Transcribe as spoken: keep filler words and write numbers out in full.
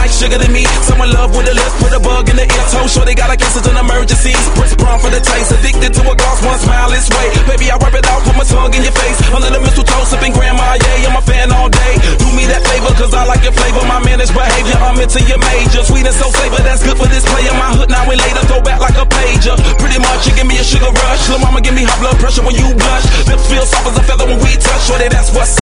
sugar than me. Someone love with a lip, put a bug in the ear. Toe sure they got like it's an emergency. Spritz prom for the taste. Addicted to a gloss, one smile this way. Baby, I rub it out, put my tongue in your face. Under the mistletoe, sipping grandma, yeah, I'm a fan all day. Do me that favor, cause I like your flavor. My managed behavior, I'm into your major. Sweet and so flavor, that's good for this player. My hood now and later, throw back like a pager. Pretty much, you give me a sugar rush. Lil' mama give me high blood pressure when you blush. Lips feel soft as a feather when we touch. Shorty, that's what's